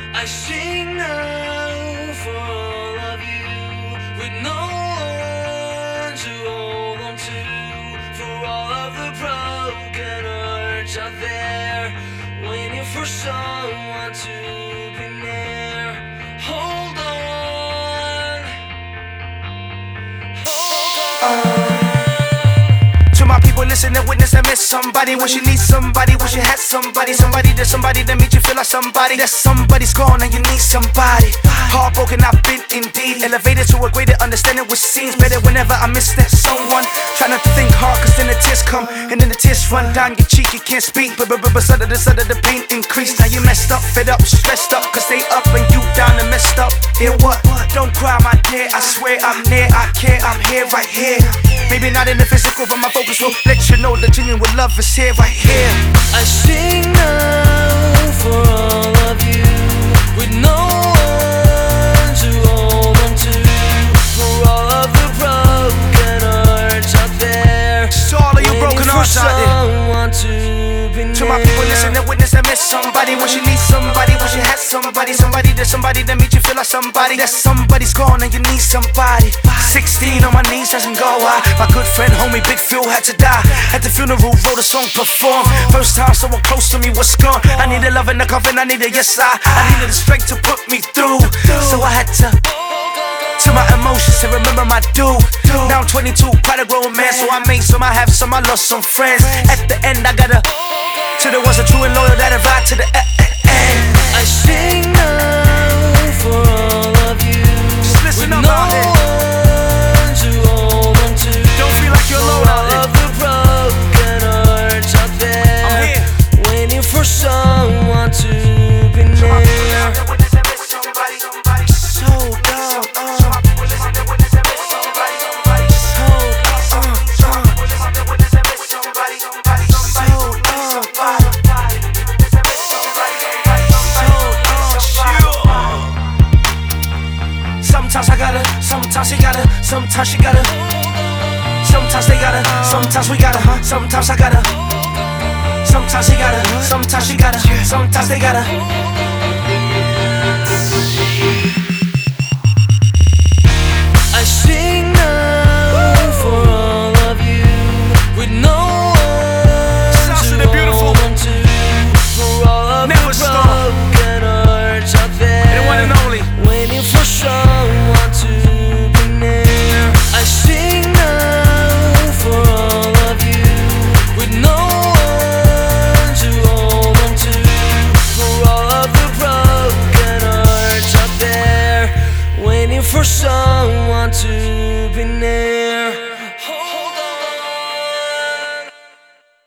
I sing now for all of you, with no one to hold on to, for all of the broken hearts out there, waiting for someone to be near. Hold on, hold on. To my people, listen and witness and miss somebody. Wish you need somebody, wish you had somebody. Somebody that made you feel like somebody. That somebody's gone and you need somebody. Heartbroken, I've been indeed. Elevated to a greater understanding, which seems better whenever I miss that someone. Try not to think hard, cause then the tears come, and then the tears run down your cheek, you can't speak. But suddenly the pain increased. Now you messed up, fed up, stressed up, cause they up and you down and messed up. Yeah, what? Don't cry, my dear, I swear I'm near, I care, I'm here, right here. Maybe not in the physical, but my focus will let you know the genuine love is here, right here. I sing now for all of you, with no one to hold on to, for all of the broken hearts out there. So all of you broken hearts out there. To my people, listen and witness and miss somebody. Wish you need somebody, wish you had somebody. Somebody that made you feel like somebody. That somebody's gone and you need somebody. 16 on my knees doesn't go high. My good friend, homie, Big Phil had to die. At the funeral, wrote a song, perform. First time someone close to me was gone. I needed love in the coffin, I needed I needed the strength to put me through. So I had to my emotions and remember my dude. Now I'm 22, quite a grown man. So I made some, I have some, I lost some friends. At the end, I gotta, till there was a true and loyal that ride to the end. I sing now for all of you, just listen with up no out there. one to hold on to. Don't feel like you're alone out there. All of the broken hearts out there, I'm here, waiting for someone to be near. So down, Sometimes I gotta, sometimes you gotta, sometimes you gotta. Sometimes they gotta, sometimes we gotta, sometimes I gotta. Sometimes he gotta, sometimes you gotta, sometimes they gotta. I sing now for all of you, with no one to hold on to, for all of the broken hearts out there, the one and only, waiting for someone to be near. I sing now for all of you, with no one to hold on to, for all of the broken hearts out there, waiting for someone